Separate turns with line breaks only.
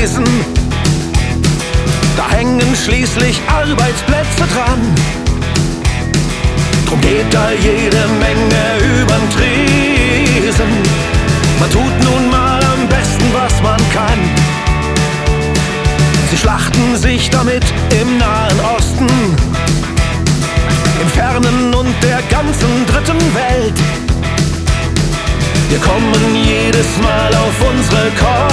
Tresen. Da hängen schließlich Arbeitsplätze dran. Drum geht da jede Menge übern Tresen. Man tut nun mal am besten, was man kann. Sie schlachten sich damit im Nahen Osten, im Fernen und der ganzen dritten Welt. Wir kommen jedes Mal auf unsere Kosten.